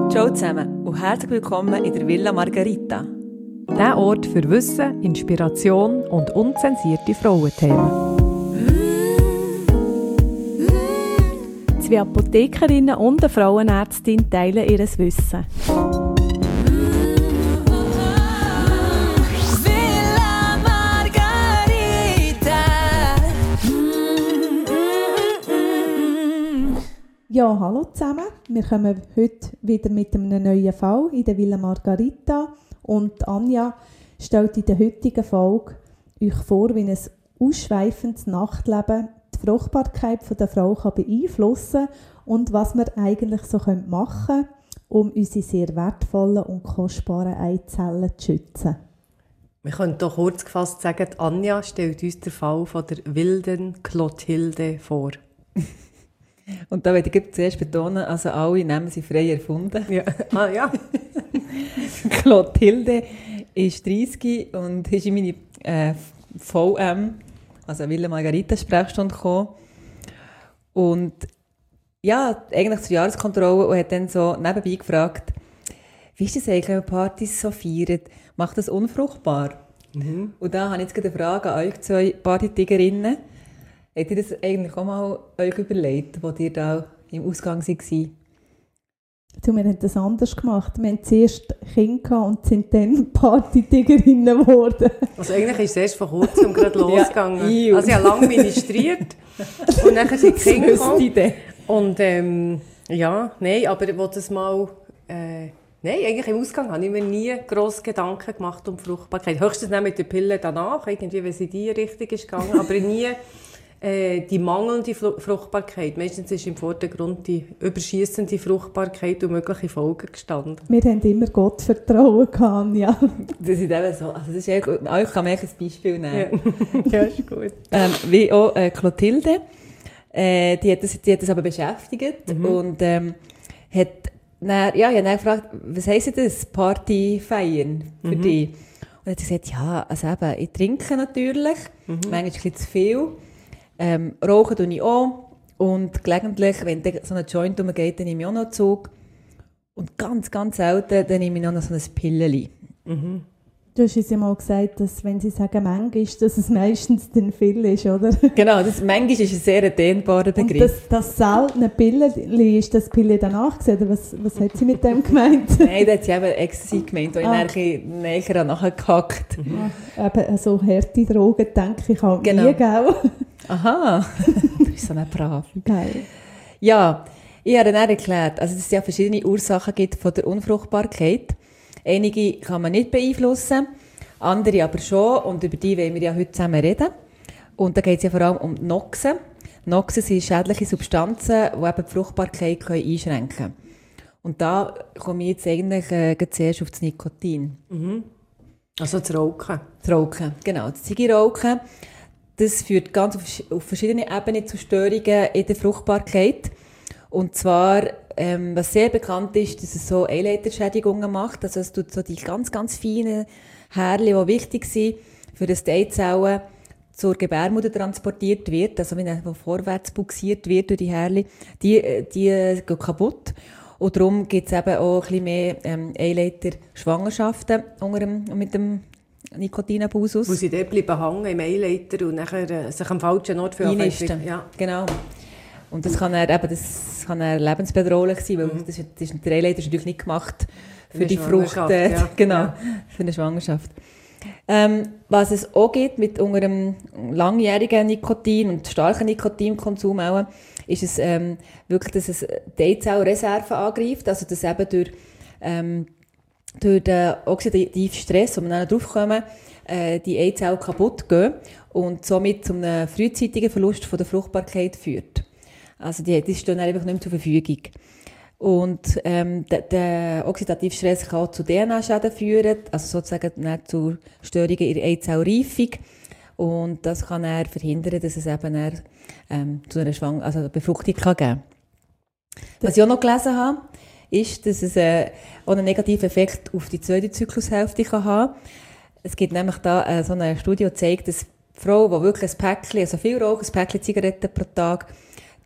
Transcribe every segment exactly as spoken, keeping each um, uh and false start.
Ciao zusammen und herzlich willkommen in der Villa Margherita. Der Ort für Wissen, Inspiration und unzensierte Frauenthemen. Zwei Apothekerinnen und eine Frauenärztin teilen ihr Wissen. Villa Margherita. Ja, hallo zusammen. Wir kommen heute wieder mit einem neuen Fall in der Villa Margherita. Und Anja stellt in der heutigen Folge euch vor, wie ein ausschweifendes Nachtleben die Fruchtbarkeit der Frau kann beeinflussen und was wir eigentlich so machen können, um unsere sehr wertvollen und kostbaren Eizellen zu schützen. Wir können doch kurz gefasst sagen, Anja stellt uns den Fall von der wilden Clotilde vor. Und da möchte ich zuerst betonen, also alle Namen sind frei erfunden. Ja. Ah, ja. Clotilde ist dreißig und ist in meine äh, V M, also Villa Margherita Sprechstunde gekommen. Und ja, eigentlich zur Jahreskontrolle und hat dann so nebenbei gefragt, wie ist das eigentlich, wenn man Partys so feiert? Macht das unfruchtbar? Mhm. Und da habe ich jetzt gerade eine Frage an euch zwei Partytigerinnen. Habt ihr das eigentlich auch mal euch überlegt, wo ihr da im Ausgang war? Du, wir haben das anders gemacht. Wir haben zuerst Kinder und sind dann Partytigerinnen geworden. Also eigentlich ist es erst vor kurzem gerade losgegangen. Ja, also ich habe lange ministriert und dann sind die Kinder gekommen. Und ähm, ja, nein, aber ich wollte das mal... Äh, nein, eigentlich im Ausgang habe ich mir nie grosse Gedanken gemacht um Fruchtbarkeit. Höchstens nicht mit der Pille danach, irgendwie, wenn sie in die Richtung ist gegangen, aber nie... die mangelnde Fruchtbarkeit. Meistens ist im Vordergrund die überschiessende Fruchtbarkeit und mögliche Folgen gestanden. Wir haben immer Gott vertrauen können, ja. Das ist eben so. Also das ist eher, ich kann mir ein Beispiel nehmen. Ja, ja, ist gut. ähm, wie auch äh, Clotilde. Äh, die, hat das, die hat das aber beschäftigt mhm. und ähm, hat dann, ja, ich habe dann gefragt, was heisst das, Party feiern für mhm. dich? Und hat sie gesagt, ja, also eben, ich trinke natürlich, mhm. manchmal ein bisschen zu viel. Ähm, rauchen tue ich auch. Und gelegentlich, wenn so ein Joint umgeht, dann nehme ich auch noch Zug. Und ganz, ganz selten, dann nehme ich noch so ein Pilleli. Mhm. Du hast uns ja mal gesagt, dass wenn sie sagen manchmal, dass es meistens dann viel ist, oder? Genau, das manchmal ist ein sehr dehnbarer Begriff. Und das, das seltene Pilleli, ist das Pille danach gesehen? Oder was, was hat sie mit dem gemeint? Nein, das hat sie eben Ecstasy gemeint, wo ah. ich dann näher nachgehackt. Mhm. Ja, eben so harte Drogen, denke ich, auch genau. nie, gell? Aha, du bist so eine Brave. Geil. Ja, ich habe dann erklärt, also dass es ja verschiedene Ursachen gibt von der Unfruchtbarkeit. Einige kann man nicht beeinflussen, andere aber schon. Und über die wollen wir ja heute zusammen reden. Und da geht es ja vor allem um Noxen. Noxen sind schädliche Substanzen, die eben die Fruchtbarkeit einschränken können. Und da komme ich jetzt eigentlich äh, zuerst auf das Nikotin. Mhm. Also das Rauchen. Das Rauchen, genau. Das Zigarrenrauchen. Das führt ganz auf verschiedenen Ebenen zu Störungen in der Fruchtbarkeit. Und zwar, ähm, was sehr bekannt ist, dass es so Eileiterschädigungen macht. Also es tut so die ganz, ganz feinen Härchen, die wichtig sind, für das die Eizellen zur Gebärmutter transportiert wird, also wenn er vorwärts buxiert wird durch die Härchen, die, die gehen kaputt. Und darum gibt es eben auch ein bisschen mehr ähm, Eileiter-Schwangerschaften unter dem, mit dem Nikotinabus. Wo sie dort bleiben hängen im Eileiter und nachher äh, sich am falschen Ort für einnisten. Ja, genau. Und das kann er eben, das kann er lebensbedrohlich sein, weil mhm. das, das ist, der Eileiter ist natürlich nicht gemacht für die Frucht, äh, ja. genau, ja. für eine Schwangerschaft. Ähm, was es auch gibt mit unter einem langjährigen Nikotin und starken Nikotinkonsum auch, ist es ähm, wirklich, dass es die Eizellreserve angreift, also dass eben durch ähm, durch den oxidativen Stress, wo wir dann drauf kommen, äh, die Eizellen kaputt gehen und somit zu einem frühzeitigen Verlust von der Fruchtbarkeit führt. Also die, die stehen einfach nicht mehr zur Verfügung. Und ähm, der, der oxidative Stress kann auch zu D N A-Schäden führen, also sozusagen zu Störungen in der Eizellreifung. Und das kann er verhindern, dass es eben dann, ähm, zu einer Schwang- also Befruchtung kann geben kann. Was ich auch noch gelesen habe, ist, dass es äh, auch einen negativen Effekt auf die zweite Zyklushälfte kann haben. Es gibt nämlich da äh, so eine Studie, die zeigt, dass Frauen, die wirklich ein Päckchen, also viel rauchen, ein Päckchen Zigaretten pro Tag,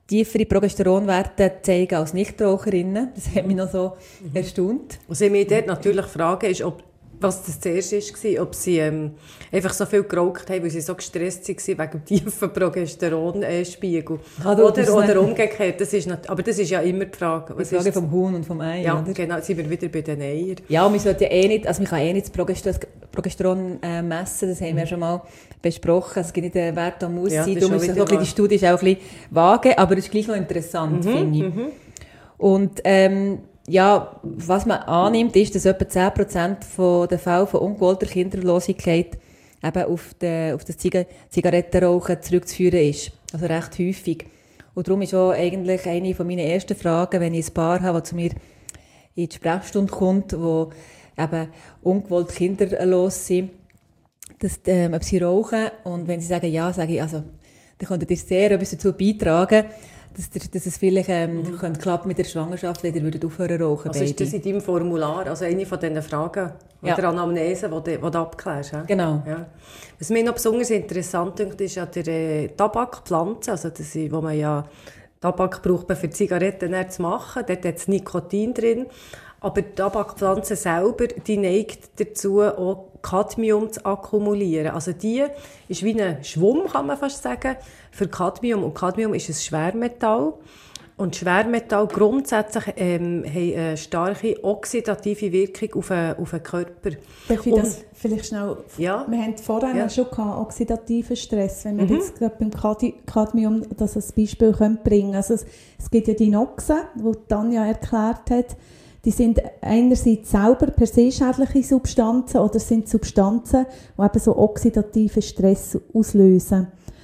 tiefere Progesteronwerte zeigen als Nichtraucherinnen. Das hat mich noch so mhm. erstaunt. Was ich mich dort natürlich frage, ist, ob was das zuerst war, ob sie ähm, einfach so viel geraucht haben, weil sie so gestresst waren wegen dem tiefen Progesteronspiegel. Ah, oder oder umgekehrt. Das ist nicht, aber das ist ja immer die Frage. Die Frage vom Huhn und vom Ei, ja, oder? Genau, jetzt sind wir wieder bei den Eiern. Ja, man sollte ja eh nicht, also man kann eh nicht das Progesteron, Progesteron äh, messen, das haben wir ja schon mal besprochen. Es gibt nicht einen Wert, der muss ja, sein. Darum ist so ein bisschen, die Studie ist auch ein bisschen vage, aber es ist gleich noch interessant, mhm, finde ich. Mhm. Und ähm, ja, was man annimmt, ist, dass etwa zehn Prozent der Fälle von ungewollter Kinderlosigkeit eben auf, den, auf das Ziga- Zigarettenrauchen zurückzuführen ist. Also recht häufig. Und darum ist auch eigentlich eine von meinen ersten Fragen, wenn ich ein Paar habe, das zu mir in die Sprechstunde kommt, wo eben ungewollt kinderlos sind, dass, ähm, ob sie rauchen. Und wenn sie sagen ja, sage ich, also, dann könntet ihr sehr etwas dazu beitragen, dass, der, dass es vielleicht ähm, mhm. könnte klappen mit der Schwangerschaft, wenn ihr würdet aufhören rauchen. Also beide. Ist das in deinem Formular, also eine von diesen Fragen, ja. Oder Anamnese, die du, du abklärst? Ja? Genau. Ja. Was mir noch besonders interessant ist, ist ja der äh, Tabakpflanze, also das, wo man ja Tabak braucht, für Zigaretten zu machen, dort hat es Nikotin drin. Aber die Tabakpflanze selber, die neigt dazu, auch Cadmium zu akkumulieren. Also die ist wie ein Schwamm, kann man fast sagen, für Cadmium. Und Cadmium ist ein Schwermetall. Und Schwermetall grundsätzlich ähm, haben eine starke oxidative Wirkung auf den, auf den Körper. Darf ich das vielleicht schnell... Ja. Wir haben vorher ja. schon gehabt, oxidativen Stress. Wenn wir mhm. jetzt gerade beim Cadmium das als Beispiel bringen können. Also es, es gibt ja die Noxen, die Tanja erklärt hat. Die sind einerseits selber per se schädliche Substanzen oder sind Substanzen, die eben so oxidativen Stress auslösen.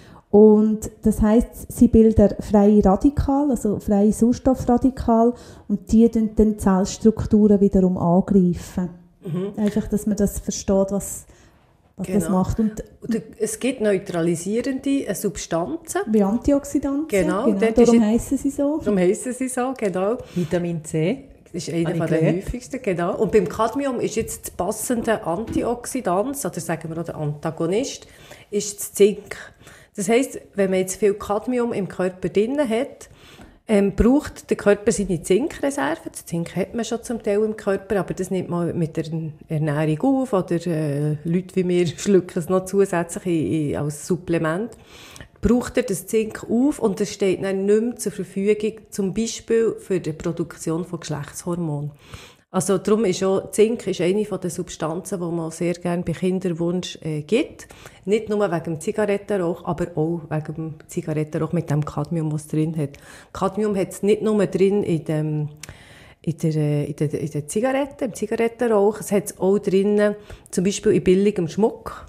Und das heisst, sie bilden freie Radikale, also freie Sauerstoffradikale, und die dann die Zellstrukturen wiederum angreifen. Mhm. Einfach, dass man das versteht, was, was genau. das macht. Und es gibt neutralisierende Substanzen. Wie Antioxidantien. Genau. genau darum heissen sie so. Darum heissen sie so, genau. Vitamin C. Das ist einer der häufigsten, genau. Und beim Cadmium ist jetzt das passende Antioxidant, oder sagen wir auch der Antagonist, ist das Zink. Das heisst, wenn man jetzt viel Cadmium im Körper drin hat, ähm, braucht der Körper seine Zinkreserven. Das Zink hat man schon zum Teil im Körper, aber das nimmt man mit der Ernährung auf, oder äh, Leute wie mir schlucken es noch zusätzlich in, in, als Supplement. Braucht er das Zink auf und das steht dann nicht mehr zur Verfügung, zum Beispiel für die Produktion von Geschlechtshormonen. Also darum ist auch Zink ist eine der Substanzen, die man sehr gerne bei Kinderwunsch äh, gibt. Nicht nur wegen dem Zigarettenrauch, aber auch wegen dem Zigarettenrauch mit dem Cadmium, das es drin hat. Cadmium hat es nicht nur drin in dem in der, in der, in der Zigarette, im Zigarettenrauch, es hat es auch drin, zum Beispiel in billigem Schmuck.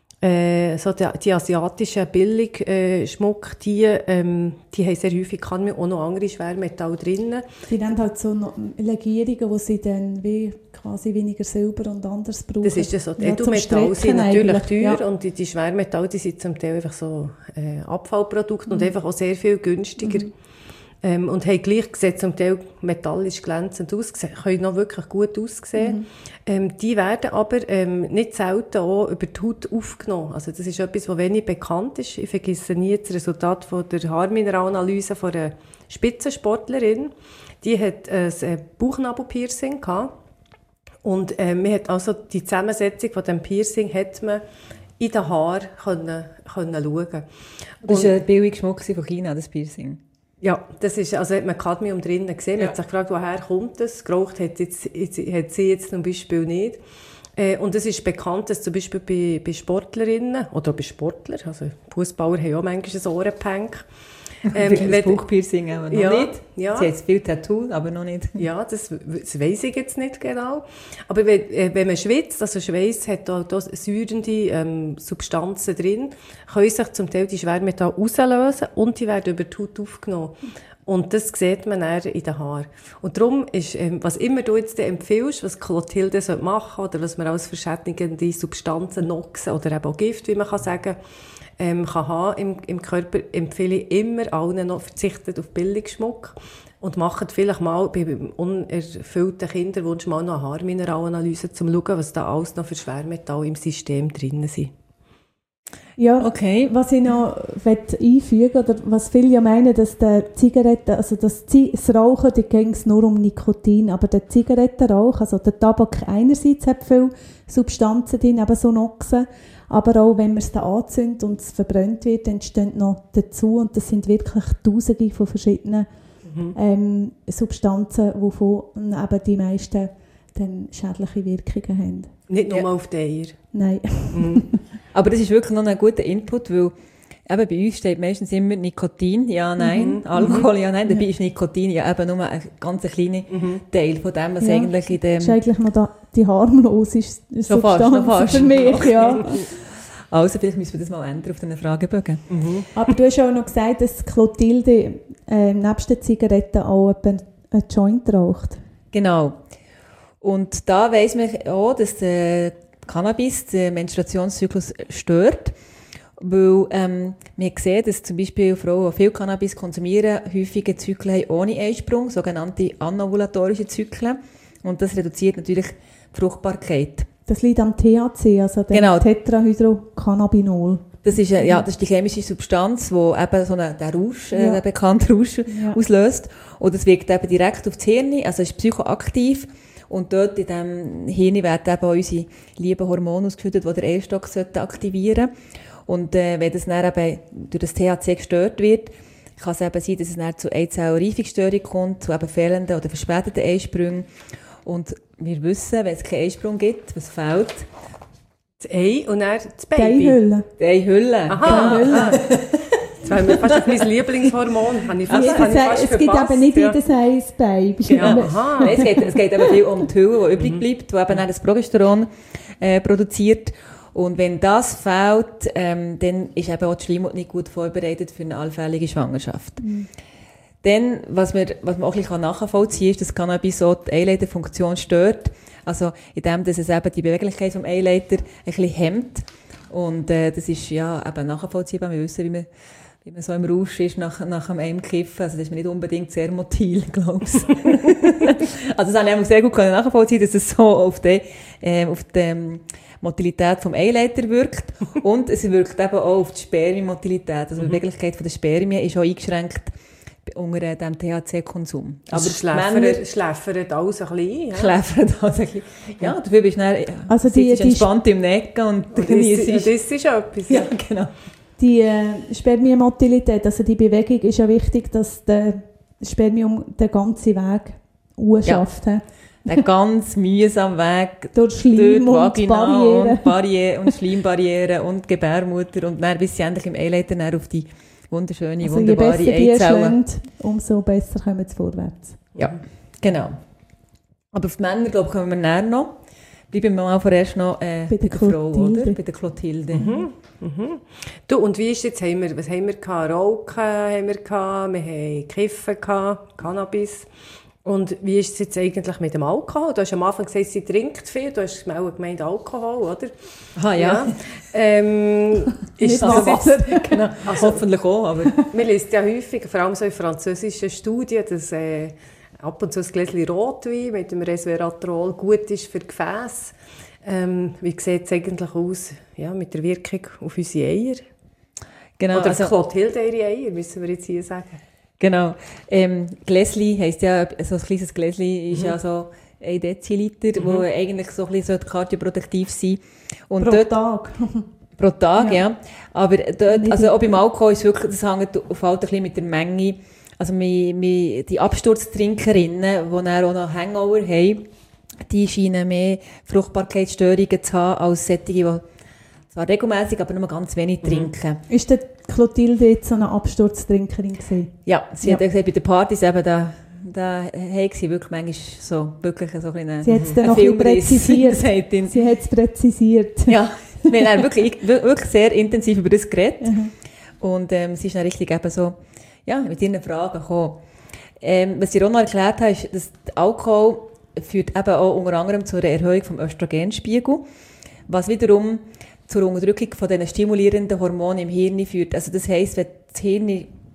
Äh, so die, die asiatischen Billigschmuck, äh, die, ähm, die haben sehr häufig Cadmium, auch noch andere Schwermetalle drin. Die haben halt so Legierungen, wo sie dann wie quasi weniger Silber und anderes brauchen. Das ist ja so. Die ja, Edelmetalle sind natürlich teuer, ja. und die, die Schwermetalle, die sind zum Teil einfach so äh, Abfallprodukte, mhm. und einfach auch sehr viel günstiger. Mhm. Ähm, und haben gleich gesehen, zum Teil metallisch glänzend ausgesehen, können noch wirklich gut aussehen. Mhm. Ähm, die werden aber ähm, nicht selten auch über die Haut aufgenommen. Also das ist etwas, was wenig bekannt ist. Ich vergesse nie das Resultat von der Haarmineralanalyse von einer Spitzensportlerin. Die hat ein Bauchnabelpiercing gehabt. Und äh, man hat also die Zusammensetzung von dem Piercing hat man in den Haaren können, können schauen. Das war ein billiger Schmuck von China, das Piercing. Ja, das ist, also hat man Cadmium drinnen gesehen. Man ja. hat sich gefragt, woher kommt das? Geraucht hat, jetzt, hat sie jetzt zum Beispiel nicht. Äh, und es ist bekannt, dass zum Beispiel bei, bei Sportlerinnen oder bei Sportlern, also Fußballer haben ja auch manchmal ein Ohrenpank. Ähm, das Bauchpiercing auch noch ja, nicht. Ja. Sie hat viel Tattoo, aber noch nicht. Ja, das, das weiss ich jetzt nicht genau. Aber wenn, äh, wenn man schwitzt, also Schweiß hat da, da säurende ähm, Substanzen drin, können sich zum Teil die Schwermetalle rauslösen und die werden über die Haut aufgenommen. Und das sieht man dann in den Haaren. Und darum ist, ähm, was immer du jetzt empfiehlst, was Clotilde machen sollte, oder was man als verschädigende Substanzen, Noxen oder eben auch Gift, wie man kann sagen, ähm, kann haben im, im Körper, empfehle ich immer allen noch, verzichtet auf Billigschmuck und macht vielleicht mal bei unerfüllten Kinderwunsch mal noch eine Haarmineralanalyse, um zu schauen, was da alles noch für Schwermetalle im System drin sind. Ja, Okay. was ich noch einfügen oder was viele ja meinen, dass der Zigaretten, also das, Zi- das Rauchen, da ging es nur um Nikotin, aber der Zigarettenrauch, also der Tabak einerseits hat viele Substanzen drin, eben so Noxen, aber auch wenn man es dann anzündet und es verbrannt wird, entstehen noch dazu und das sind wirklich Tausende von verschiedenen mhm. ähm, Substanzen, wovon eben die meisten dann schädliche Wirkungen haben. Nicht nur Ja. auf die Eier. Nein. Mhm. Aber das ist wirklich noch ein guter Input, weil eben bei uns steht meistens immer Nikotin, ja, nein, Mhm. Alkohol, ja, nein. Dabei ist Nikotin ja eben nur ein ganz kleiner Mhm. Teil von dem, was Ja. eigentlich in dem... Das ist eigentlich noch da, die harmlose Schon fast, noch Substanz fast. für mich, ja. Also vielleicht müssen wir das mal ändern auf diesen Fragebögen. Mhm. Aber du hast auch noch gesagt, dass Clotilde äh, nebst den Zigaretten auch einen Joint raucht. Genau. Und da weiss man auch, dass der Cannabis den Menstruationszyklus stört, weil ähm, man sieht, dass zum Beispiel Frauen, die viel Cannabis konsumieren, häufige Zyklen haben ohne Eisprung, sogenannte anovulatorische Zyklen. Und das reduziert natürlich die Fruchtbarkeit. Das liegt am T H C, also dem Genau. Tetrahydrocannabinol. Das ist, äh, ja, das ist die chemische Substanz, die eben so einen, den Rausch, äh, Ja. den bekannten Rausch Ja. auslöst. Und das wirkt eben direkt auf das Hirn, also ist psychoaktiv. Und dort in diesem Hirn werden eben auch unsere lieben Hormone ausgeschüttet, die der Eierstock aktivieren sollten. Und äh, wenn das dann eben durch das T H C gestört wird, kann es eben sein, dass es dann zu Eizellreifungsstörung kommt, zu eben fehlenden oder verspäteten Eisprüngen. Und wir wissen, wenn es keinen Eisprung gibt, was fehlt? Das Ei und dann das Die Baby. Eihülle. Die Eihülle. Aha. Die Eihülle. Das wäre mir fast mein Lieblingshormon. Habe ich fast, Ja, habe ich fast es, es gibt verpasst, eben nicht ja. jedes Ei ein Baby. Ja, aha. Nein, es geht, es geht eben viel um die Hülle, die übrig bleibt, die eben dann das Progesteron äh, produziert. Und wenn das fehlt, ähm, dann ist eben auch die Schleimhaut nicht gut vorbereitet für eine allfällige Schwangerschaft. Mhm. Dann, was, wir, was man auch ein bisschen nachvollziehen kann, ist, dass Cannabis so die Eileiterfunktion stört. Also, indem dass es eben die Beweglichkeit vom Eileiter ein bisschen hemmt. Und äh, das ist ja eben nachvollziehbar. Wir wissen, wie man, wie man so im Rausch ist nach, nach einem Kiffen. Also, das ist mir nicht unbedingt sehr motil, glaube ich. Also, das habe ich sehr gut nachvollziehen, dass es so auf die, äh, auf die Motilität vom Eileiter wirkt. Und es wirkt eben auch auf die Spermienmotilität. Also, die Beweglichkeit der Spermien ist auch eingeschränkt unter dem T H C-Konsum. Aber die schläfert, schläfert alles ein bisschen ein. Ja. schläfern das ein bisschen. Ja, dafür bist du dann, Also die- sitzt die- entspannt im Necken und Und das, genießt. das ist etwas. Ja, Ja. genau. Die äh, Spermienmotilität, also die Bewegung, ist ja wichtig, dass der Spermium den ganzen Weg schafft. Ja. Ein ganz mühsamer Weg Durch Schleim und Vagina Barrieren. und, Barriere und Schleimbarriere und Gebärmutter und dann bis sie endlich im Eileiter dann auf die wunderschöne, Also je wunderbare besser die Eizellen. schlägt, umso besser kommen sie vorwärts. Ja, genau. Aber auf die Männer, glaube ich, kommen wir näher noch. Bleiben wir mal vorerst noch äh, Bei bei der der Frau, Clotilde. oder? Bei der Clotilde. Mhm. Mhm. Du, und wie ist jetzt, haben wir, was haben wir gehabt? Rauchen haben wir gehabt, wir haben Kiffen gehabt, Cannabis. Und wie ist es jetzt eigentlich mit dem Alkohol? Du hast am Anfang gesagt, sie trinkt viel, du hast auch gemeint Alkohol, oder? Aha, ja. Ähm, ist Nicht das mal jetzt, Genau. Hoffentlich auch, aber... man liest ja häufig, vor allem so in französischen Studien, dass äh, ab und zu ein Gläschen Rotwein mit dem Resveratrol gut ist für Gefäße. Ähm, wie sieht es eigentlich aus ja, mit der Wirkung auf unsere Eier? Genau, Oder also- Clotilde ihre Eier, müssen wir jetzt hier sagen. Genau. Ähm, Gläsli heisst ja, so ein kleines Gläsli ist ja so ein Deziliter, wo eigentlich so ein bisschen kardioproduktiv sein sollte. Und Pro dort, Tag. pro Tag, ja. Ja. Aber dort, Nicht also immer. auch beim Alkohol ist wirklich, das hängt auf halt ein bisschen mit der Menge. Also mi, mi, die Absturztrinkerinnen, die dann auch noch Hangover haben, die scheinen mehr Fruchtbarkeitsstörungen zu haben als solche, die zwar regelmässig, aber nur ganz wenig trinken. Ist der Clotilde jetzt so eine Absturztrinkerin gewesen? Ja, sie Ja. hat ja gesagt, bei den Partys eben, da, da haben sie wirklich manchmal so, wirklich so ein bisschen Sie hat es dann ein noch ein bisschen Filmriss, präzisiert. sagt ihn. Sie hat es präzisiert. Ja, wir haben wirklich, wirklich sehr intensiv über das geredet. Mhm. Und ähm, sie ist dann richtig eben so, ja, mit ihren Fragen gekommen. Ähm, was sie auch noch erklärt hat, ist, dass der Alkohol führt eben auch unter anderem zu einer Erhöhung vom Östrogenspiegel, was wiederum zur Unterdrückung von diesen stimulierenden Hormonen im Hirn führt. Also das heisst, wenn das Hirn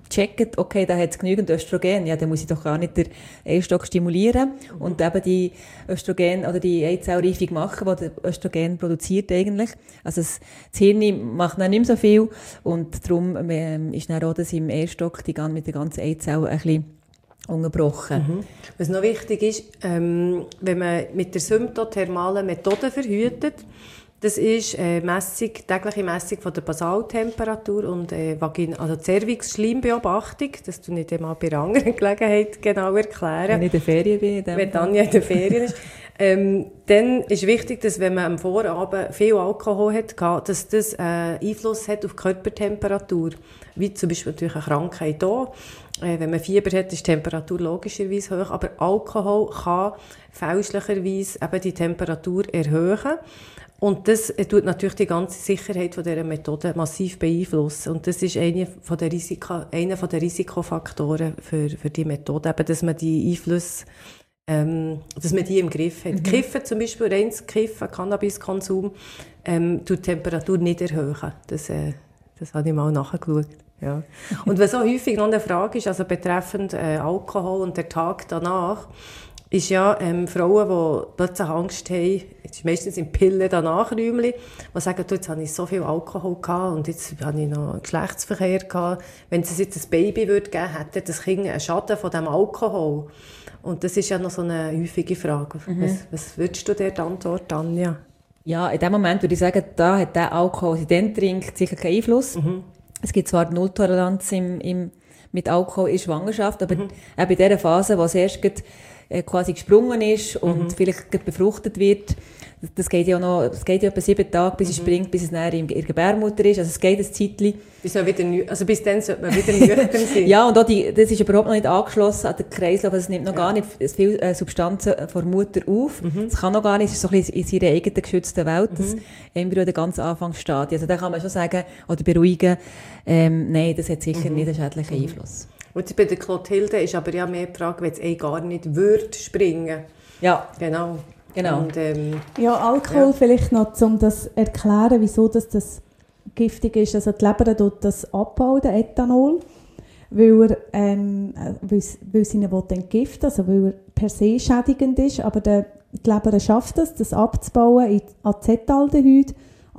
checkt, okay, da hat es genügend Östrogen, ja, dann muss ich doch gar nicht den Eierstock stimulieren mhm. und eben die Östrogen oder die Eizellreifung machen, die der Östrogen produziert eigentlich. Also das, das Hirn macht dann nicht mehr so viel und darum ähm, ist dann auch das im Eierstock die, mit der ganzen Eizelle ein bisschen unterbrochen. Mhm. Was noch wichtig ist, ähm, wenn man mit der symptothermalen Methode verhütet, das ist äh, Messung, tägliche Messung von der Basaltemperatur und äh, Vagin- also Cervix-Schleimbeobachtung. Das tue ich dir mal bei einer anderen Gelegenheit genau erklären. Wenn ich in der Ferien bin. Wenn Tanja in der Ferien ist. Ähm, dann ist wichtig, dass wenn man am Vorabend viel Alkohol hat, dass das äh, Einfluss hat auf die Körpertemperatur. Wie zum Beispiel natürlich eine Krankheit hier. Äh, wenn man Fieber hat, ist die Temperatur logischerweise hoch. Aber Alkohol kann fälschlicherweise eben die Temperatur erhöhen. Und das tut natürlich die ganze Sicherheit von dieser Methode massiv beeinflussen. Und das ist einer von der Risiko, einer von der Risikofaktoren für, für die Methode, eben, dass man die Einflüsse, ähm, dass man die im Griff hat. Mhm. Kiffen zum Beispiel, reines Kiffen, Cannabiskonsum, ähm, tut die Temperatur nicht erhöhen. Das, äh, das habe ich mal nachgeschaut. Ja. Und was auch häufig noch eine Frage ist, also betreffend äh, Alkohol und der Tag danach, ist ja ähm, Frauen, die plötzlich Angst haben, jetzt meistens im Pillen danach Räumchen, die sagen, du, jetzt habe ich so viel Alkohol gehabt und jetzt habe ich noch Geschlechtsverkehr gehabt. Wenn es jetzt ein Baby würde geben, hätte das Kind einen Schaden von diesem Alkohol. Und das ist ja noch so eine häufige Frage. Mhm. Was, was würdest du dir antworten, Anja? Ja, in dem Moment würde ich sagen, da hat der Alkohol, den sie dann trinkt, sicher keinen Einfluss. Mhm. Es gibt zwar Nulltoleranz im, im, mit Alkohol in Schwangerschaft, aber mhm. auch bei dieser Phase, wo es erst geht, quasi gesprungen ist und mhm. vielleicht befruchtet wird. Das geht ja noch, es geht ja etwa sieben Tage, bis mhm. es springt, bis es näher in der Gebärmutter ist. Also es geht ein Zeitchen. Bis, wieder, also bis dann sollte man wieder nüchtern sein. Ja, und auch die, das ist überhaupt noch nicht angeschlossen an den Kreislauf. Also es nimmt noch ja. gar nicht viel äh, Substanzen von der Mutter auf. Mhm. Es kann noch gar nicht, es ist so ein bisschen in seiner eigenen geschützten Welt, das mhm. Embryo der ganz Anfangsstadie. Also da kann man schon sagen, oder beruhigen, ähm, nein, das hat sicher mhm. nicht einen schädlichen mhm. Einfluss. Und bei der Clotilde ist aber ja mehr die Frage, wenn es eh gar nicht würde springen. Ja. Genau. genau. Und, ähm, ja, Alkohol ja. vielleicht noch, um das zu erklären, wieso das, das giftig ist. Also die Leber tut das abbauen, der Ethanol, weil er, ähm, weil sie ihn entgiften will, also weil er per se schädigend ist, aber der, die Leber schafft es, das abzubauen in Acetaldehyd,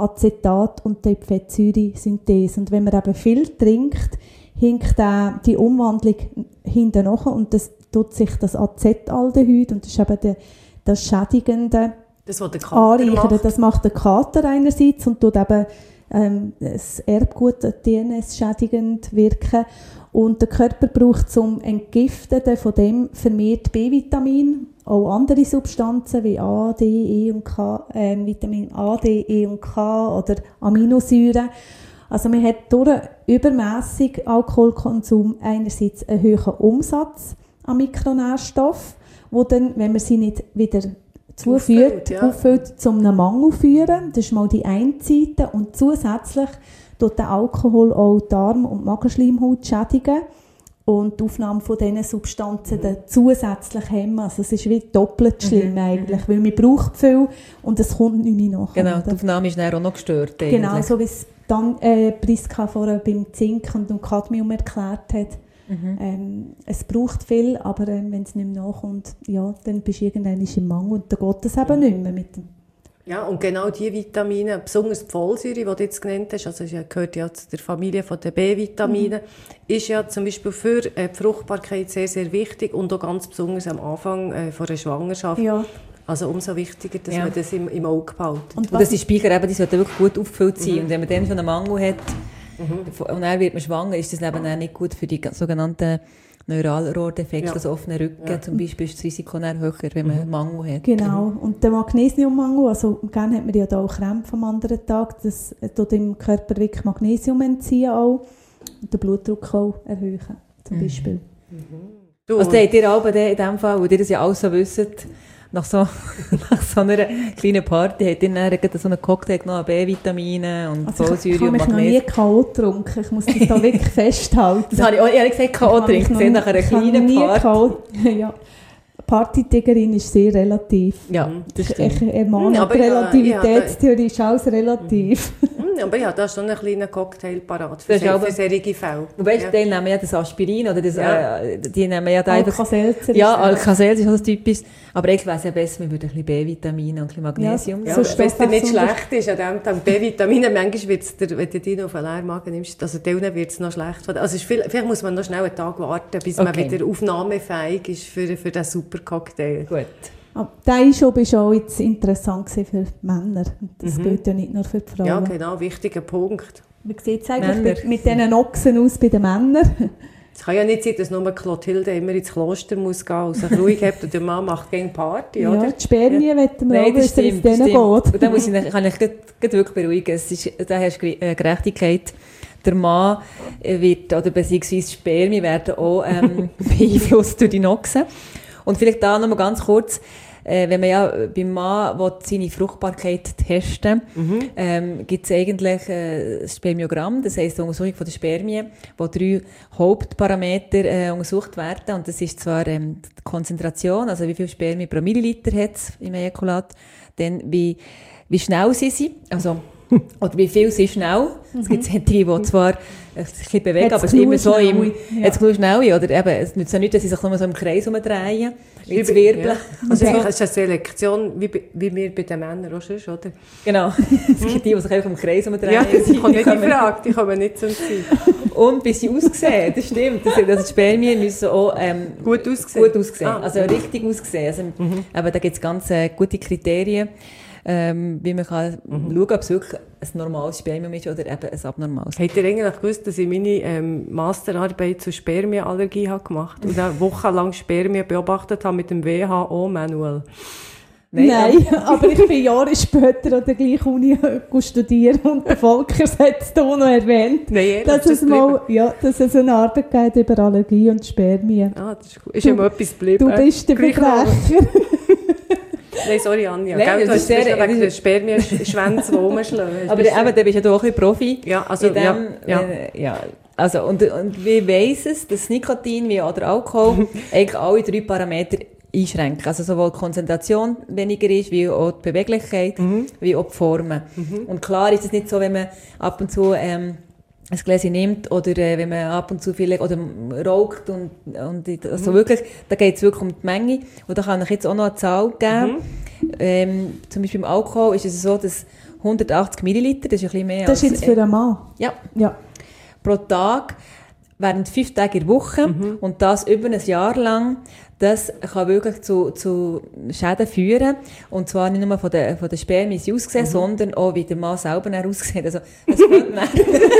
Acetat und die Fettsäuresynthese. Und wenn man eben viel trinkt, hinkt äh, die Umwandlung hinten nach und das tut sich das Acetaldehyd und das ist eben der, das schädigende das, was der Kater macht. Das macht der Kater einerseits und tut eben ähm, das Erbgut, D N S schädigend wirken und der Körper braucht zum Entgiften von dem vermehrt B-Vitamin, auch andere Substanzen wie A, D, E und K, äh, Vitamin A, D, E und K oder Aminosäuren. Also man hat durch einen übermässigen Alkoholkonsum einerseits einen höheren Umsatz an Mikronährstoffen, wo dann, wenn man sie nicht wieder zuführt, auffüllt, ja. auffüllt, zu einem Mangel führen. Das ist mal die eine Seite. Und zusätzlich tut der Alkohol auch Darm- und Magenschleimhaut schädigen und die Aufnahme von diesen Substanzen mhm. zusätzlich hemmen. Also es ist wie doppelt schlimm mhm. eigentlich, weil man braucht viel und es kommt nicht mehr nach. Genau, die Aufnahme ist dann auch noch gestört. Eigentlich. Genau, so wie es dann äh, Priska vorher beim Zink und dem Cadmium erklärt hat. Mhm. Ähm, es braucht viel, aber äh, wenn es nicht mehr nachkommt, ja, dann bist du irgendwann im Mangel und dann geht es eben mhm. nicht mehr mit dem. Ja, und genau diese Vitamine, besonders die Folsäure, die du jetzt genannt hast, also es gehört ja zu der Familie der B-Vitamine, mhm. ist ja zum Beispiel für äh, die Fruchtbarkeit sehr, sehr wichtig und auch ganz besonders am Anfang äh, von einer Schwangerschaft. Ja. Also umso wichtiger, dass ja. man das im, im Auge behält. Und, und dass die Speicher eben, die sollten wirklich gut aufgefüllt sein. Mhm. Und wenn man dann schon einen Mangel hat mhm. und dann wird man schwanger, ist das eben auch nicht gut für die sogenannten Neuralrohrdefekte, ja. also offene Rücken ja. zum Beispiel, ist das Risiko dann höher, wenn man einen Mangel hat. Genau, und der Magnesiummangel, also gerne hat man ja da auch Krämpfe am anderen Tag, das tut im Körper wirklich Magnesium entziehen auch und den Blutdruck auch erhöhen, zum mhm. Beispiel. Mhm. Also habt ihr alle in dem Fall, wo ihr das ja auch so wisst, nach so, nach so einer kleinen Party hat ihr dann so einen Cocktail genommen, B-Vitamine und also Folsäure und Magnesium. Ich habe mich noch nie K O getrunken, ich muss das da wirklich festhalten. Das habe ich auch ehrlich gesagt K O trinken, nach einer kleinen Party. Ja. Partytigerin ist sehr relativ. Ja, das stimmt. Ich ermahne, ja, Relativitätstheorie ist alles relativ. aber ja, da ist schon ein kleiner Cocktail parat für, Das ist sehr, aber- für solche Fälle. Und weißt du, Ja. die nehmen ja das Aspirin oder das, Ja. äh, die nehmen ja da einfach... Alka-Seltzer. Ja, ist das. Alka-Seltzer ist auch das Typisch. Aber ich weiss ja besser, wir würden ein bisschen B-Vitamine und ein bisschen Magnesium. Ja, So wenn es dir nicht Stoffwechsel- schlecht ist, an dem Tag B-Vitamine, manchmal wird es dir, wenn du die noch auf einen leeren Magen nimmst, also denen wird es noch schlecht. Also es ist viel, vielleicht muss man noch schnell einen Tag warten, bis man Okay. wieder aufnahmefähig ist für, für diesen super Cocktail. Gut. Aber der Einschub war auch jetzt interessant gewesen für Männer. Das Mhm. gilt ja nicht nur für die Frauen. Ja, genau, wichtiger Punkt. Wie sieht es eigentlich Männer. bei- mit diesen Ochsen aus bei den Männern? Es kann ja nicht sein, dass nur Clotilde immer ins Kloster muss gehen und sich ruhig hat und der Mann macht gegen Party, Ja, oder? die Spermien ja. wollen wir Nein, auch das wissen, wie es stimmt. Das denen stimmt. geht. Und da muss ich, kann ich gleich, gleich wirklich beruhigen. Es ist, da hast du Gere- äh, Gerechtigkeit. Der Mann äh, wird, oder beziehungsweise die Spermien werden auch ähm, beeinflusst durch die Noxen. Und vielleicht da noch mal ganz kurz, äh, wenn man ja beim Mann will, seine Fruchtbarkeit testen Mhm. ähm, gibt es eigentlich äh, das Spermiogramm, das heisst die Untersuchung von der Spermien, wo drei Hauptparameter äh, untersucht werden. Und das ist zwar ähm, die Konzentration, also wie viel Spermien pro Milliliter hat es im Ejakulat, dann wie, wie schnell sie sind, also oder wie viel sind schnell. Es gibt solche, die zwar ein bisschen bewegen, Hat's aber es ist immer so genug im, schnell, ja. jetzt genug schnell, oder eben, es nützt ja nicht, dass sie sich nur so im Kreis umdrehen, wie zu Ja. wirbeln. Also Und so. eigentlich ist es eine Selektion, wie, bei- wie wir bei den Männern auch schon, oder? Genau. Es gibt die, die sich einfach im Kreis umdrehen. Ja, das kommt nicht in kommen- Frage, die kommen nicht zum Ziel. Und wie sie aussehen, das stimmt. Das, also die Spermien müssen auch ähm, Gut aussehen. gut aussehen. Ah. Also richtig aussehen. Also, Mhm. aber da gibt es ganz äh, gute Kriterien, ähm, wie man kann Mhm. schauen, ob es wirklich ein normales Spermium ist oder eben ein abnormales. Habt ihr eigentlich gewusst, dass ich meine ähm, Masterarbeit zur Spermienallergie habe gemacht und dann wochenlang Spermien beobachtet habe mit dem W H O-Manual? Nein, aber ich bin Jahre später an der gleichen Uni studieren und der Volkers hat es hier noch erwähnt, Nein, ehrlich, dass, ist es das mal, ja, dass es eine Arbeit gibt über Allergie und Spermien. Ah, das ist gut. Ist ja mal etwas geblieben. Du bist der Gleich noch. Verbrecher. Nein, sorry, Anja. Nein, Gell, das du ist hast sehr- sehr, wegen das der ist- Spermienschwänze, die rumschlagen. Aber eben, da bist ja du auch ein bisschen Profi. Ja, also, in dem, ja, ja. Äh, ja. Also, und, und wie weiss es, dass Nikotin wie oder Alkohol eigentlich alle drei Parameter einschränken. Also sowohl die Konzentration weniger ist, wie auch die Beweglichkeit, wie auch die Formen. Und klar ist es nicht so, wenn man ab und zu ähm, ein Gläschen nimmt oder äh, wenn man ab und zu viel oder raucht und, und also wirklich, da geht es wirklich um die Menge. Und da kann ich jetzt auch noch eine Zahl geben. Ähm, zum Beispiel beim Alkohol ist es so, dass hundertachtzig Milliliter, das ist ein bisschen mehr Das ist als... jetzt für einen Mann. ja, Ja. pro Tag während fünf Tage in der Woche und das über ein Jahr lang, das kann wirklich zu, zu Schäden führen. Und zwar nicht nur von der, von der Spermien, wie sie aussehen, sondern auch, wie der Mann selber dann aussieht. Also, es könnte dann,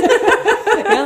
ja,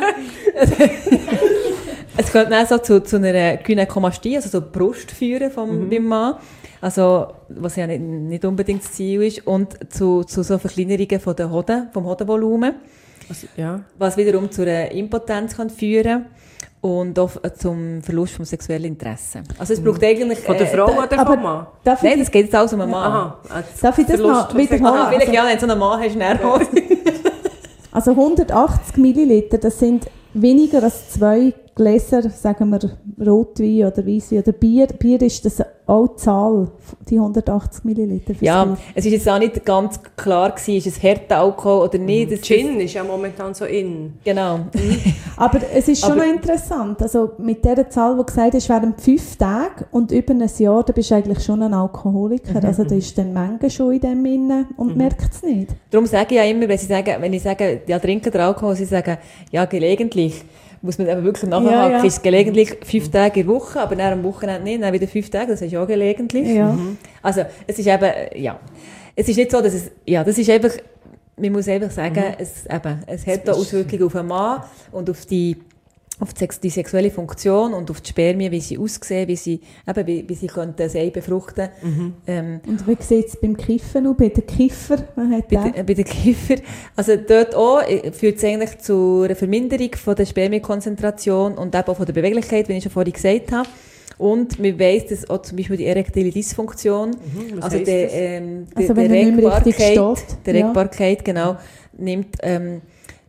es könnte dann so zu, zu einer Gynäkomastie, also so Brust führen vom, beim Mann. Also, was ja nicht, nicht unbedingt das Ziel ist. Und zu, zu so Verkleinerungen von der Hoden, vom Hodenvolumen. Also, ja. Was wiederum zu einer Impotenz kann führen und auch zum Verlust vom sexuellen Interesse. Also es braucht eigentlich... Von der äh, Frau da- oder aber- vom Mann? Darf ich Nein, das geht jetzt alles um einen Mann. Aha. Also Darf ich das Verlust noch von Sex- wiederholen? Aha, vielleicht ja, wenn du so einen Mann hast, dann auch. Also hundertachtzig Milliliter, das sind weniger als zwei Gläser, sagen wir Rotwein oder Weisswein oder Bier. Bier ist das auch die Zahl, die hundertachtzig Milliliter. fürs Ja, Bier. es ist jetzt auch nicht ganz klar gewesen, ist es harter Alkohol oder nicht. Das- Gin ist ja momentan so in. Genau. Aber es ist schon Aber- noch interessant, also mit der Zahl, die gesagt ist, während fünf Tage und über ein Jahr, da bist du eigentlich schon ein Alkoholiker. Mhm. Also da ist dann die Menge schon in dem inne und merkt es nicht. Darum sage ich ja immer, wenn, sie sagen, wenn ich sage, ja, trinken der Alkohol, sie sagen, ja, gelegentlich. Muss man aber wirklich nachhaken, Ja, ja. ist gelegentlich fünf Tage in der Woche, aber dann am Wochenende nicht, dann wieder fünf Tage, das ist auch gelegentlich. Ja. Also, es ist eben, ja, es ist nicht so, dass es, ja, das ist einfach, man muss einfach sagen, es, eben, es hat da Auswirkungen auf einen Mann und auf die, auf die, Sex, die sexuelle Funktion und auf die Spermien, wie sie aussehen, wie sie, eben, wie, wie sie können das Ei befruchten. Ähm, Und wie sieht es beim Kiffen aus, bei den Kiffer? Man hat bei, den. de, bei den Kiffer. Also dort auch äh, führt es eigentlich zu einer Verminderung von der Spermienkonzentration und eben auch von der Beweglichkeit, wie ich schon vorhin gesagt habe. Und man weiss, dass auch zum Beispiel die erektile Dysfunktion, was also heisst der, das? ähm, Also der, wenn der er nicht mehr richtig Regbarkeit, steht, der ja. Regbarkeit, genau, nimmt, ähm,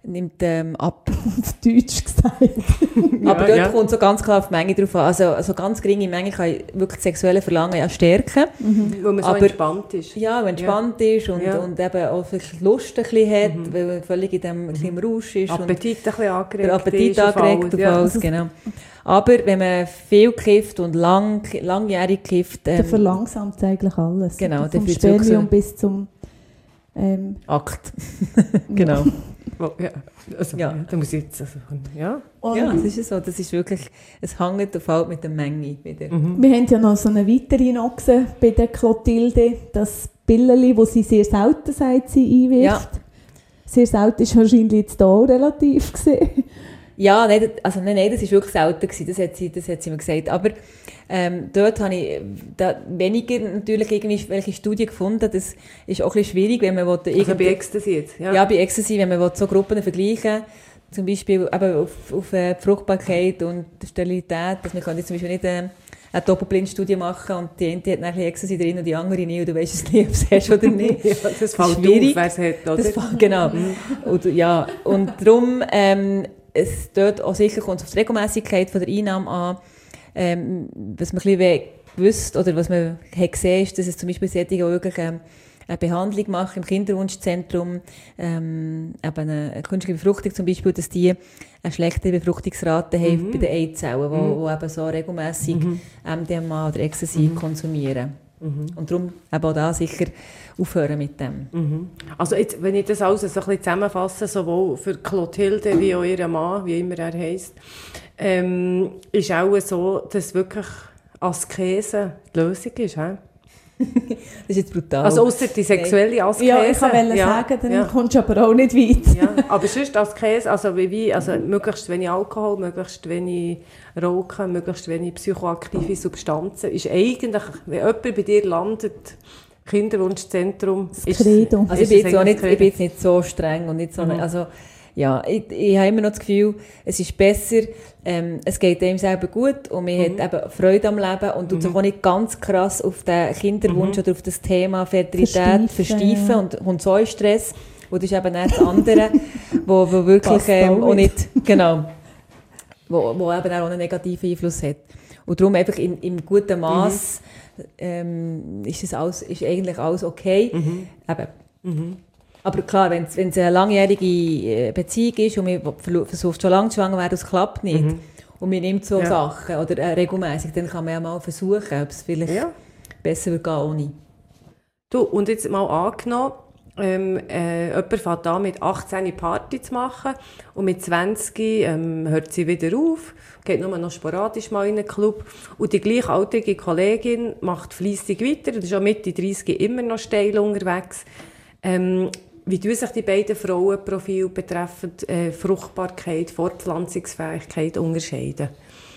nimmt ähm, ab. Auf Deutsch gesagt. Aber ja, dort ja. kommt so ganz klar auf die Menge drauf an. Also, also ganz geringe Menge kann wirklich sexuelle Verlangen ja stärken. Mhm. Weil man so Aber, entspannt ist. Ja, und entspannt ja. ist und, ja. und eben auch vielleicht Lust ein bisschen hat, mhm. weil man völlig in dem mhm. Rausch ist. Appetit ein bisschen angeregt der Appetit ist. angeregt auf ja. alles, genau. Aber wenn man viel kifft und lang, langjährig kifft... Ähm, der verlangsamt eigentlich alles. Genau. Vom Spermium so bis zum... Ähm, Akt. Genau. Oh, ja. Also, ja. ja, da muss ich jetzt... Also, ja. ja, das ist so. Das ist wirklich... Es hängt auf halt mit der Menge wieder. Mhm. Wir haben ja noch so eine weitere Ochse bei der Clotilde. Das Pilleli, das sie sehr selten sagt, sie einwirft. Ja. Sehr selten ist wahrscheinlich jetzt da relativ gesehen. Ja, nein, also, nein, nein, das war wirklich selten gewesen, das hat sie, das hat sie mir gesagt. Aber ähm, dort habe ich da weniger natürlich irgendwie welche Studien gefunden. Das ist auch ein bisschen schwierig, wenn man will, also bei Ecstasy jetzt? Ja, ja bei Ecstasy, wenn man will, so Gruppen vergleichen zum Beispiel eben auf, auf äh, Fruchtbarkeit und Sterilität, dass man kann jetzt zum Beispiel nicht äh, eine Doppelblindstudie machen und die eine hat ein Ecstasy drin und die andere nicht und du weißt es nicht, ob es hast oder nicht. Ja, das, das fällt schwierig. Auf, wer es hat, oder? Das fällt, genau. und, ja, und darum... Ähm, es dort auch sicher kommt auf die Regelmässigkeit von der Einnahme an. Ähm, was man ein bisschen gewusst oder was man hat gesehen ist, dass es zum Beispiel solche auch wirklich ähm, eine Behandlung machen im Kinderwunschzentrum, ähm, eben eine künstliche Befruchtung zum Beispiel, dass die eine schlechte Befruchtungsrate mhm. haben bei den Eizellen, die mhm. eben so regelmässig mhm. M D M A oder Ecstasy mhm. konsumieren. Mhm. Und darum eben auch da sicher aufhören mit dem. Mhm. Also jetzt, wenn ich das alles so ein bisschen zusammenfasse, sowohl für Clotilde wie auch ihren Mann, wie immer er heisst, ähm, ist auch so, dass wirklich Askese die Lösung ist. He? Das ist jetzt brutal. Also ausser die sexuelle Askese. Ja, ich wollte ja, sagen, dann ja. kommst du aber auch nicht weit. Ja, aber sonst Askese, also wie, wie also möglichst wenig Alkohol, möglichst wenig Rauchen, möglichst wenig psychoaktive Substanzen, ist eigentlich, wenn jemand bei dir landet, Kinderwunschzentrum, ist, Credo. Also ich bin, jetzt auch nicht, ich bin jetzt nicht so streng und nicht so, mhm. also ja, ich, ich habe immer noch das Gefühl, es ist besser, ähm, es geht einem selber gut und man mhm. hat eben Freude am Leben und tut mhm. sich auch nicht ganz krass auf den Kinderwunsch mhm. oder auf das Thema Fertilität versteifen ja. und, und so ist Stress. Und das ist eben nicht das andere, wo, wo wirklich ähm, auch nicht, genau, wo, wo eben auch einen negativen Einfluss hat. Und darum einfach in, im guten Maß mhm. ähm, ist, es alles, ist eigentlich alles okay. Mhm. Eben. Mhm. Aber klar, wenn es eine langjährige Beziehung ist und man versucht schon lange schwanger werden, es klappt nicht. Mhm. Und man nimmt so ja. Sachen oder äh, regelmäßig, dann kann man ja mal versuchen, ob es vielleicht ja. besser wird gehen ohne. Du, und jetzt mal angenommen, ähm, äh, jemand fängt an mit achtzehn Party zu machen und mit zwanzig ähm, hört sie wieder auf, geht nur noch sporadisch mal in einen Club und die gleichaltrige Kollegin macht fleissig weiter und ist auch Mitte dreißig immer noch steil unterwegs. Ähm, Wie tun sich die beiden Frauenprofile betreffend äh, Fruchtbarkeit, Fortpflanzungsfähigkeit unterscheiden?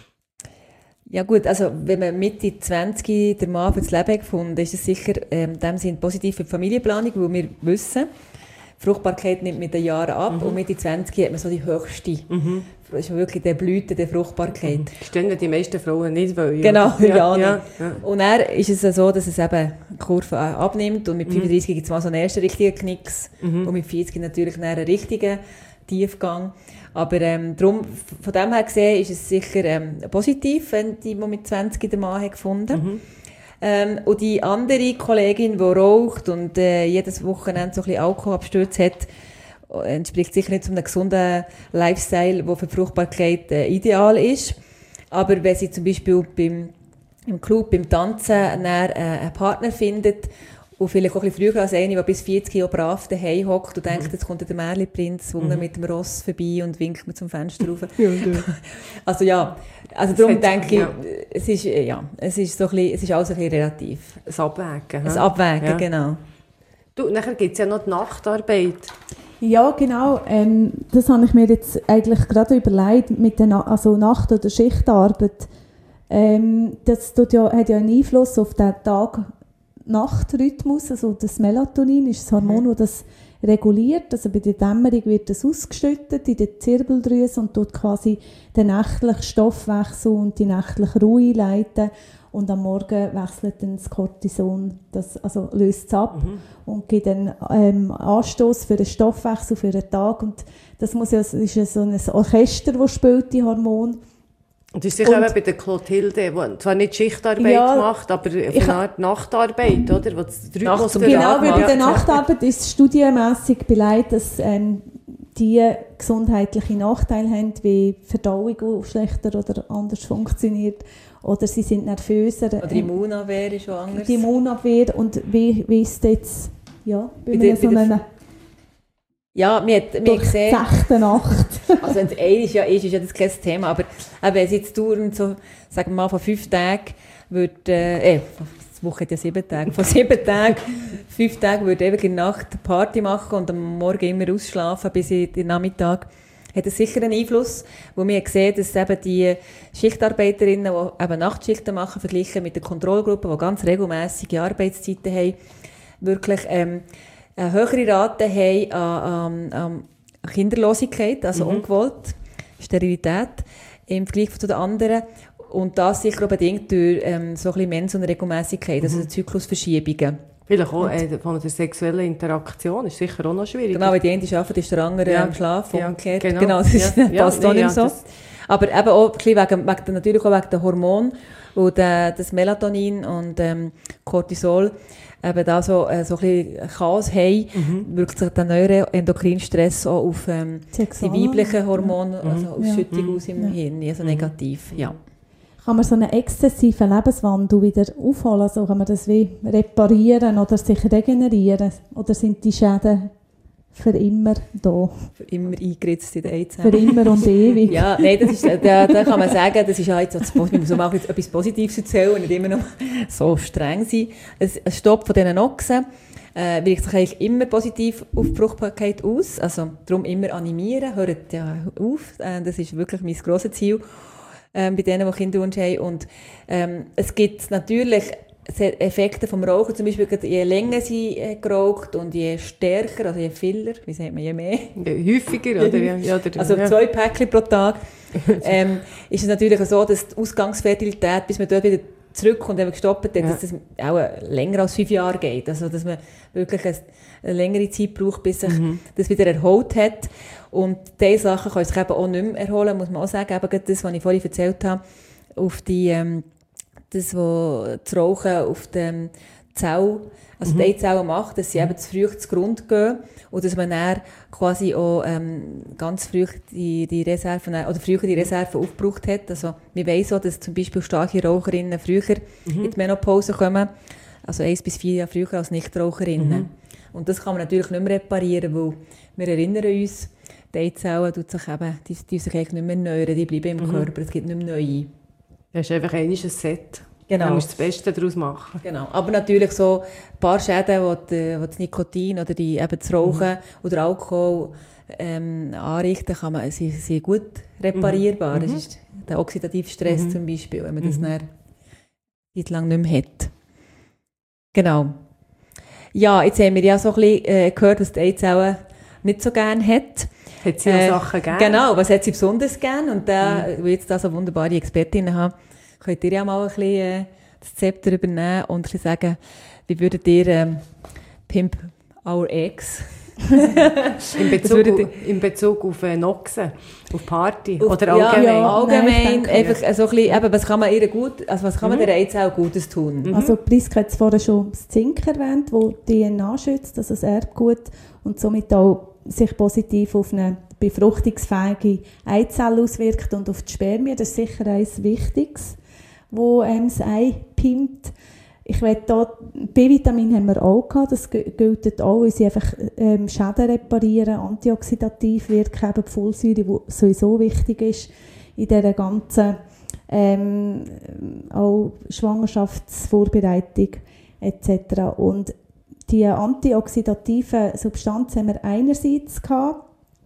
Ja gut, also wenn man Mitte zwanzig den Mann für das Leben gefunden hat, ist es sicher ähm, in dem Sinne positiv für die Familienplanung, weil wir wissen, Fruchtbarkeit nimmt mit den Jahren ab mhm. und Mitte zwanzig hat man so die höchste. Mhm. Das ist wirklich die Blüte der Fruchtbarkeit. Das stehen die meisten Frauen nicht wollen. Genau, ja. ja, ja, ja. Und dann ist es so, dass es eben die Kurve abnimmt und mit mhm. fünfunddreißig gibt es mal so einen ersten richtigen Knicks mhm. und mit vierzig natürlich einen richtigen Tiefgang. Aber ähm, darum, von dem her gesehen ist es sicher ähm, positiv, wenn die, die mit zwanzig den Mann haben gefunden haben. Mhm. Ähm, und die andere Kollegin, die raucht und äh, jedes Wochenende so ein bisschen Alkoholabsturz hat, entspricht sicher nicht zu einem gesunden Lifestyle, der für Fruchtbarkeit äh, ideal ist. Aber wenn sie zum Beispiel beim, im Club, beim Tanzen dann, äh, einen Partner findet und vielleicht auch ein bisschen früher als eine, die bis vierzig Jahre brav daheim hockt und denkt, mhm. jetzt kommt der Märchenprinz mhm. mit dem Ross vorbei und winkt mir zum Fenster rauf. Ja, also ja, also darum denke ich, ja. es ist, ja, es ist so ein bisschen, es ist alles ein bisschen relativ. Ein Abwägen. Ein Abwägen, ja. genau. Du, nachher gibt es ja noch die Nachtarbeit. Ja, genau. Ähm, das habe ich mir jetzt eigentlich gerade überlegt, mit der Na- also Nacht- oder Schichtarbeit. Ähm, das tut ja, hat ja einen Einfluss auf den Tag-Nacht-Rhythmus. Also das Melatonin ist das Hormon, mhm. das das reguliert. Also bei der Dämmerung wird das ausgeschüttet in der Zirbeldrüse und tut quasi den nächtlichen Stoffwechsel und die nächtliche Ruhe leiten. und am Morgen wechselt dann das Cortison, das, also löst es ab mhm. und gibt einen ähm, Anstoß für den Stoffwechsel für den Tag. Und das muss ja, ist ja so ein Orchester, das spielt die Hormone. Und das ist sicher eben bei der Clotilde, die zwar nicht Schichtarbeit ja, macht, aber auf eine Art Nachtarbeit, oder? Wo das Nacht genau, wie bei der Nachtarbeit ist es studienmässig beleidigt, dass ähm, die gesundheitliche Nachteile haben, wie Verdauung schlechter oder anders funktioniert. Oder sie sind nervöser. Oder die Immunabwehr ist schon anders. Die Immunabwehr. Und wie, wie ist es jetzt ja, bei, bei, so bei einer ja, wir haben gesehen, Nacht. Also wenn es eines ja ist, ist ja das kein Thema, aber wenn es jetzt dauernd so, sagen wir mal, von fünf Tagen würde, äh, die Woche hat ja sieben Tage, von sieben Tagen, fünf Tage würde eben in der Nacht eine Party machen und am Morgen immer ausschlafen bis in den Nachmittag, hat das sicher einen Einfluss, wo wir sehen, dass eben die Schichtarbeiterinnen, die eben Nachtschichten machen, verglichen mit der Kontrollgruppe, die ganz regelmässige Arbeitszeiten haben, wirklich ähm, eine höhere Rate haben an, an, an Kinderlosigkeit, also mhm. ungewollt, Sterilität, im Vergleich zu den anderen. Und das sicher auch bedingt durch ähm, so ein bisschen Mens- und Regelmässigkeit, mhm. also Zyklusverschiebungen. Vielleicht auch äh, von der sexuellen Interaktion ist sicher auch noch schwierig. Genau, weil die eine arbeitet, ist der andere ja. am Schlafen. Ja, umgekehrt. genau. genau, das ist, ja. passt ja, auch nee, nicht ja, so. Aber eben auch ein bisschen wegen, wegen, natürlich auch wegen der Hormone, wo der, das Melatonin und ähm, Cortisol eben da so, äh, so ein bisschen Chaos haben, mhm. wirkt sich der neue Endokrinstress auch auf ähm, die weiblichen Hormone, ja. also Ausschüttung ja. aus im ja. Hirn, also mhm. negativ, ja. Kann man so einen exzessiven Lebenswandel wieder aufholen? Also kann man das wie reparieren oder sich regenerieren? Oder sind die Schäden für immer da? Für immer eingeritzt in den Eizellen. Für immer und ewig. Ja, nein, das ist, da, da kann man sagen, das ist ja jetzt, das, man muss auch etwas Positives erzählen und nicht immer noch so streng sein. Ein Stopp von diesen Ochsen äh, wirkt sich eigentlich immer positiv auf die Fruchtbarkeit aus. Also darum immer animieren, hört ja auf. Äh, das ist wirklich mein grosses Ziel. Ähm, bei denen, die Kinderwunsch haben. Und ähm, es gibt natürlich Effekte vom Rauchen, zum Beispiel je länger sie äh, geraucht und je stärker, also je vieler, wie sagt man, je mehr? Je häufiger, oder? Ja, oder also ja. zwei Päckchen pro Tag. ähm, ist es natürlich so, dass die Ausgangsfertilität, bis man dort wieder zurückkommt, wenn man gestoppt hat, ja. dass es auch länger als fünf Jahre geht. Also, dass man wirklich eine, eine längere Zeit braucht, bis sich mhm. das wieder erholt hat. Und diese Sachen können sich eben auch nicht mehr erholen, muss man auch sagen. Eben das, was ich vorhin erzählt habe, auf die, ähm, das, was das Rauchen auf den Zell, also mhm. die Eizellen macht, dass sie eben zu früh zu Grund gehen und dass man dann quasi auch ähm, ganz früh die, die Reserven, oder früher die Reserven aufgebraucht hat. Also wir weiss auch, dass zum Beispiel starke Raucherinnen früher mhm. in die Menopause kommen, also eins bis vier Jahre früher als Nichtraucherinnen. Mhm. Und das kann man natürlich nicht mehr reparieren, weil wir erinnern uns, die Eizellen tut sich eben, die, die sich eigentlich nicht mehr erneuern, die bleiben im mhm. Körper, es gibt nicht mehr neue. Das ist einfach ein Set. Genau. Man muss das Beste daraus machen. Genau. Aber natürlich so ein paar Schäden, die, die das Nikotin oder die, eben das Rauchen mhm. oder Alkohol ähm, anrichten, kann man, sie sind gut reparierbar. Mhm. Das ist der oxidative Stress mhm. zum Beispiel, wenn man das mhm. dann Zeit lang nicht mehr hat. Genau. Ja, jetzt haben wir ja so ein bisschen äh, gehört, was die Eizellen nicht so gerne hat. Hat sie auch äh, Sachen gerne? Genau, was hat sie besonders gerne? Und da, mhm. weil jetzt da so wunderbare Expertinnen haben, könnt ihr ja mal ein bisschen äh, das Zepter übernehmen und ein bisschen sagen, wie würdet ihr ähm, Pimp Our Eggs in, Bezug auf, in Bezug auf äh, Noxen, auf Party auf, oder allgemein? Ja, ja allgemein. Nein, einfach ja. so ein bisschen, eben, was kann man ihr gut, also was kann man mhm. der Eizelle Gutes tun? Mhm. Also Priska hat vorher schon das Zink erwähnt, das D N A schützt, also das Erbgut und somit auch sich positiv auf eine befruchtungsfähige Eizelle auswirkt und auf die Spermien. Das ist sicher eines Wichtiges, wo ähm, das Ei pimpt. Ich will da, B-Vitamin haben wir auch gehabt, das gilt auch, weil sie einfach ähm, Schäden reparieren, antioxidativ wirken, eben die Folsäure, die sowieso wichtig ist in dieser ganzen ähm, auch Schwangerschaftsvorbereitung et cetera. Und die antioxidativen Substanzen haben wir einerseits gehabt,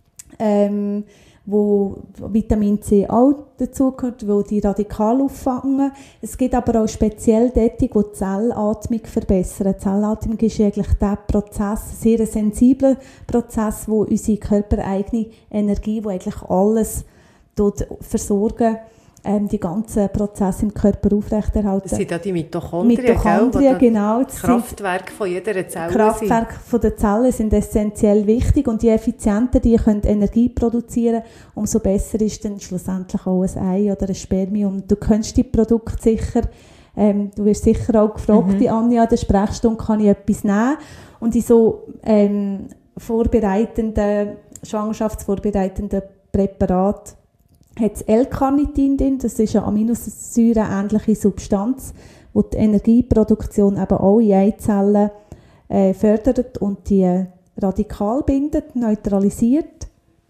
ähm, wo Vitamin C auch dazugehört, wo die Radikale auffangen. Es gibt aber auch speziell dort, die die Zellatmung verbessern. Die Zellatmung ist eigentlich der Prozess, ein sehr sensibler Prozess, wo unsere körpereigene Energie, wo eigentlich alles dort versorgen, ähm, die ganzen Prozesse im Körper aufrechterhalten. Das sind ja die Mitochondrien, Mitochondrien, gell, genau. Das Kraftwerk von jeder Zelle. Kraftwerke von der Zellen sind essentiell wichtig und je effizienter die können Energie produzieren, umso besser ist dann schlussendlich auch ein Ei oder ein Spermium. Du kennst die Produkte sicher, ähm, du wirst sicher auch gefragt, mhm. die Anja, an der Sprechstunde kann ich etwas nehmen. Und in so ähm, vorbereitenden, schwangerschaftsvorbereitenden Präparaten hat es L-Carnitin drin, das ist eine Aminosäure-ähnliche Substanz, die die Energieproduktion eben auch in Eizellen äh, fördert und die äh, radikal bindet, neutralisiert.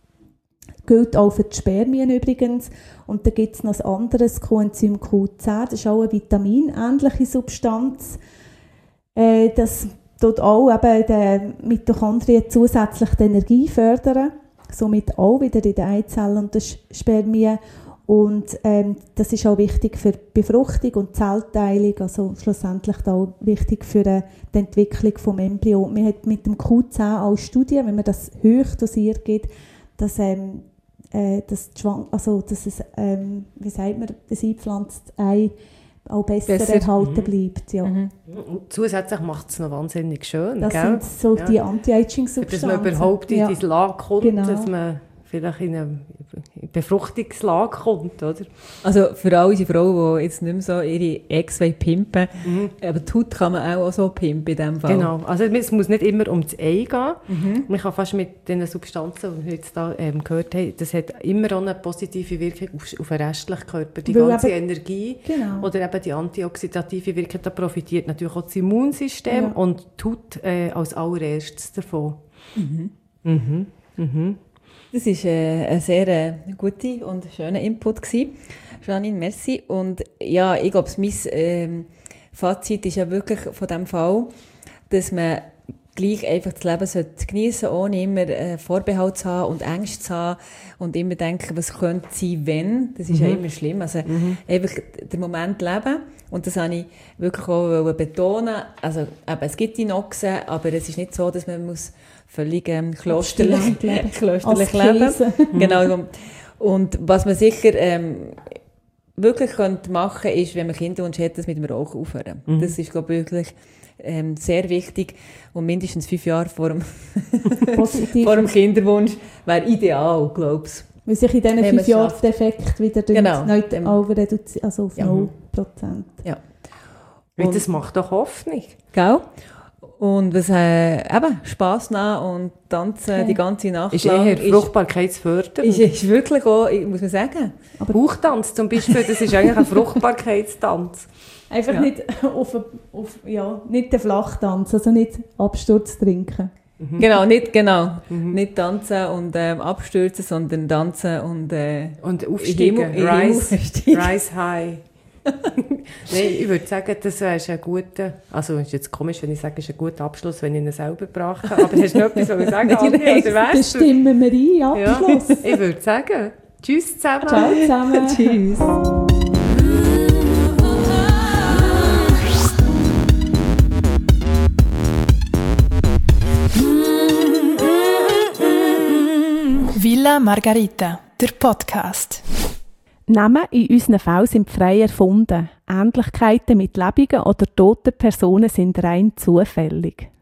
Gilt auch für die Spermien übrigens. Und dann gibt es noch ein anderes Coenzym Q zehn, das ist auch eine vitaminähnliche Substanz. Äh, das tut auch eben den Mitochondrien zusätzlich die Energie fördern. Somit auch wieder in den Eizellen und den Spermien. Und ähm, das ist auch wichtig für die Befruchtung und Zellteilung, also schlussendlich auch wichtig für äh, die Entwicklung des Embryos. Man hat mit dem Q zehn auch Studien, wenn man das hoch dosiert gibt, dass, ähm, äh, dass, also, dass es, ähm, wie sagt man, das eingepflanzte Ei auch besser, besser. erhalten mhm. bleibt. Ja. Mhm. Und zusätzlich macht es noch wahnsinnig schön. Das gell? sind so ja. die Anti-Aging-Substanzen. Dass man überhaupt in ja. dieses Lager kommt, genau. dass man vielleicht in eine Befruchtungslage kommt, oder? Also für all unsere Frauen, die jetzt nicht mehr so ihre Ex pimpen, mhm. aber die Haut kann man auch so pimpen in diesem Fall. Genau, also es muss nicht immer um das Ei gehen. Mhm. Man kann fast mit den Substanzen, die wir jetzt da ähm, gehört haben, das hat immer auch eine positive Wirkung auf, auf den restlichen Körper. Die Weil ganze eben, Energie genau. oder eben die antioxidative Wirkung, da profitiert natürlich auch das Immunsystem ja. und die Haut äh, als allererstes davon. Mhm. Mhm. Mhm. Das war äh, ein sehr äh, guter und schöner Input gewesen. Janine, merci. Und ja, ich glaube, mein ähm, Fazit ist ja wirklich von diesem Fall, dass man gleich einfach das Leben sollte geniessen, ohne immer äh, Vorbehalt zu haben und Ängste zu haben und immer denken, was könnte sein, wenn. Das ist mhm. ja immer schlimm. Also mhm. einfach den Moment leben. Und das wollte ich wirklich auch betonen. Also eben, es gibt die Noxen, aber es ist nicht so, dass man muss völlig ähm, klosterlich leben. klosterlich leben. Genau. Und was man sicher ähm, wirklich könnte machen, ist, wenn man Kinderwunsch hat, das mit dem Rauchen aufhören. Mhm. Das ist, glaube ich, wirklich ähm, sehr wichtig. Und mindestens fünf Jahre vor dem, vor dem Kinderwunsch wäre ideal, glaube ich. Weil sich in diesen fünf Jahren der Effekt wieder genau. reduziert, also auf ja. null Prozent. Ja. Und das macht doch Hoffnung. Gell? Und was äh, eben Spass nehmen und tanzen okay. die ganze Nacht ist lang. Eher fruchtbarkeitsfördernd. Ist, ist wirklich auch, muss man sagen. Aber Bauchtanz zum Beispiel, das ist eigentlich ein Fruchtbarkeitstanz. Einfach ja. nicht auf, auf ja, nicht den Flachtanz, also nicht Absturz trinken. Mhm. Genau, nicht, genau. Mhm. Nicht tanzen und ähm, abstürzen, sondern tanzen und äh, und aufsteigen. Himmel, rise, rise high. Nein, ich würde sagen, das ist ein guter, also ist jetzt komisch, wenn ich sage, es ist ein guter Abschluss, wenn ich ihn selber brache, aber hast du noch etwas, was ich sagen kann? Das stimmen wir ein, Abschluss. Ja, ich würde sagen, tschüss zusammen. Ciao zusammen. Tschüss. Villa Margarita, der Podcast. Namen in unseren Fällen sind frei erfunden. Ähnlichkeiten mit lebenden oder toten Personen sind rein zufällig.